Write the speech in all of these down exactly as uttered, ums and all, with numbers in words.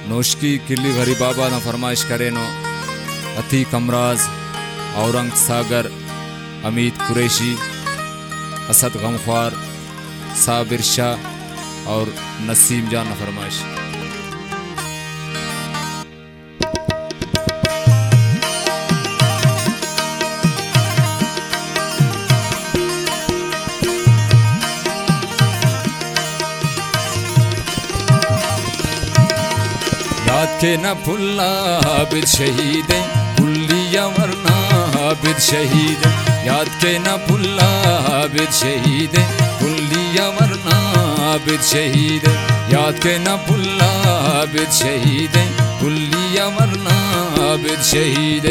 नोशकी किली घरी बाबा ना फरमाइश करे नो अतीक अमराज, औरंग सागर, अमीत कुरैशी, असद गमख्वार, साबिर शाह और नसीम जान ना फरमाइश। याद के न भूलना बिर शहीद भूलिया वरना बिर शहीद, याद के न भूलना बिर शहीद भूलिया वरना बिर शहीद, याद के न भूलना बिर शहीद भूलिया वरना बिर शहीद।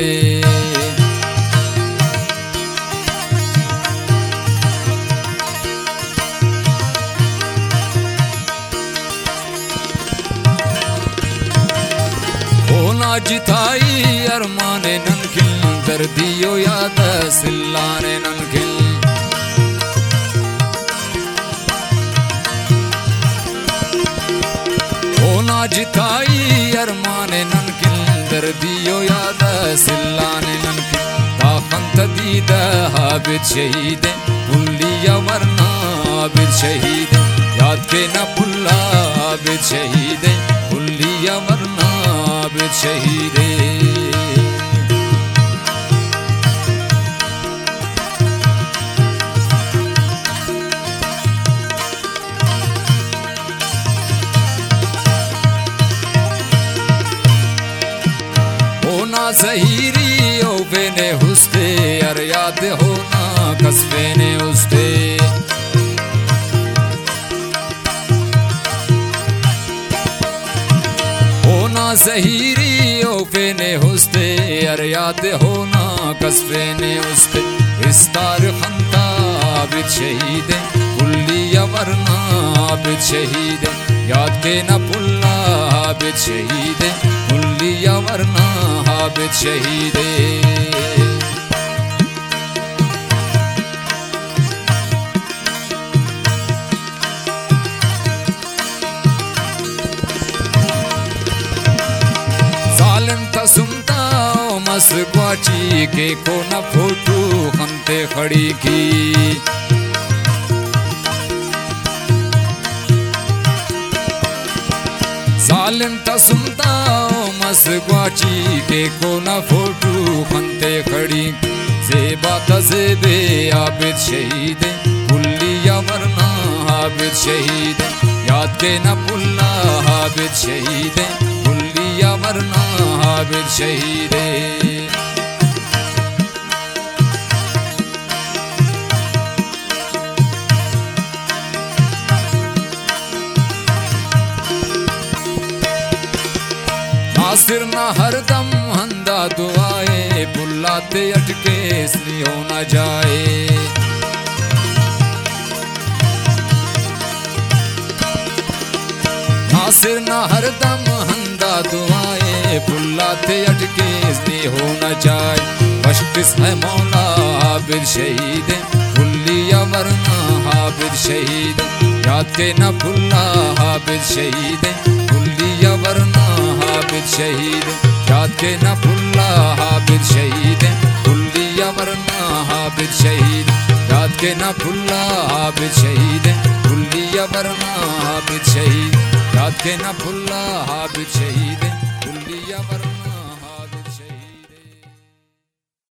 होना जिताई अरमाने ननखिल, दर्दियो याद सिल्लाने ननखिल। होना जिताई अरमाने ननखिल, दर्दियो याद सिल्लाने ननखिल। ताखंत दीद हाबिद शहीद भूलिया वरना बिर शहीद, याद के न भूला बिर शहीद भूलिया वरना बिर शहीद। होना सहीरी ओ बेने हुस्ते, अर याद होना कस्बे ने उस्ते। होना सहीरी ओ बेने हुस्ते, अर याद होना कस्बे ने उस्ते। इस्तार खंता बिर शहीद भूलिया वरना बिर शहीद, याद के न भूलना बिर शहीद भूलिया वरना बिर शहीद। जालिम था सुनता मस ग्वाची के को न फोटू खंते खड़ी की। जालिम था सुनता मस ग्वाची के को न फोटू खंते खड़ी। ज़ेबा था ज़ेबे आबिद शहीद भूलिया वरना आबिद शहीद, याद के न भूलना आबिद शहीद भूलिया वरना आबिद शहीद। नासिर ना हरदम हंदा दुआए, बुलाते अटके इसलिए हो न जाए। नासिर ना हरदम हंदा दुआए, बुलाते अटके इसलिए हो न जाए। बख्शिश है मौला आबिद शहीद भूलिया वरना आबिद शहीद, याद के न भूला आबिद शहीद भूलिया वरना आबिद शहीद, याद के न भूला आबिद शहीद भूलिया वरना आबिद शहीद, याद के न भूला आबिद शहीद भूलिया वरना आबिद शहीद, याद के न भूला आबिद शहीद।